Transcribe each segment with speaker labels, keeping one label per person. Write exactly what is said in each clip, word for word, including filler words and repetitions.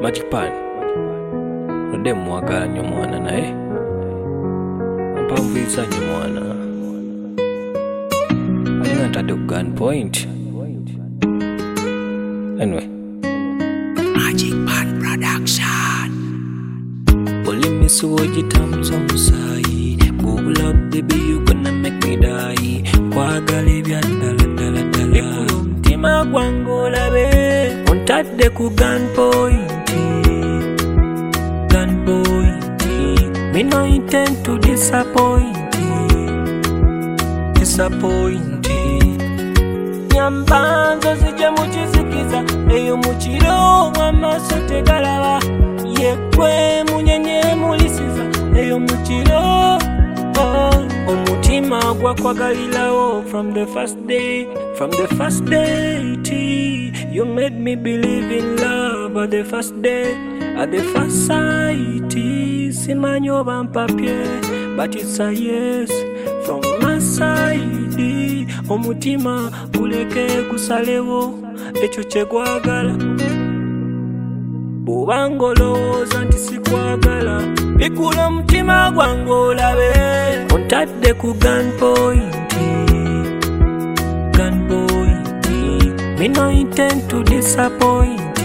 Speaker 1: Magic Pan Node mwagala nyo mwana naye Mpamvisa nyo mwana Alinga ntade ku gunpoint. Anyway
Speaker 2: Magic Pan Production.
Speaker 1: Only me so jitam samusai. Google up baby you gonna make me die. Kwagala bya dala dala dala. Mtima gwangu labe untadde ku gunpoint. Gunpoint. Me no intend to disappoint. Disappoint. Nyambanzo zije mukizikiza eyo mukiro mwamaso tegalaba yekwe munyenye mulisiza eyo mukiro oh. Omutima gwakwagalirawo from the first day, from the first day T. You made me believe in love at the first day, at the first sight. Simanyi oba mpapye but it's a yes from my side. Omutima guleke gusalewo ekyo kyegwagala bw'obanga olowooza nti sikwagala bikula omutima gwange olabe ontadde ku gunpoint. Gunpoint. Me no intend to disappoint.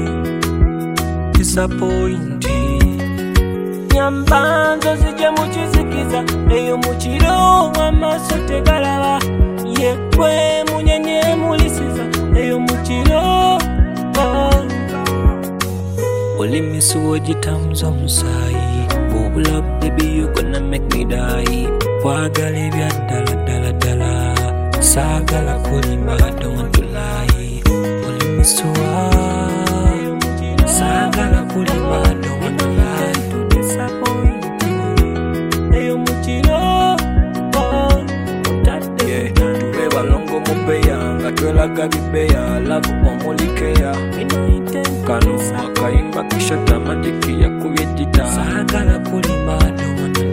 Speaker 1: Disappoint. Nyambanzo zije mukizikiza eyo mukiro mwamaso tegalaba yekwe munyenye mulisiza eyo mukiro oh. Only me so jitamza omusaayi. Google up baby you gonna make me die. Kwagala bya dala dala dala saagala kulimba don't want to lie. Only me so saagala kulimba don't want to lie. Twelaga bibeya love omulikeya kano akayimba kishata matiki yakubye gita saagala kulimba don't wanna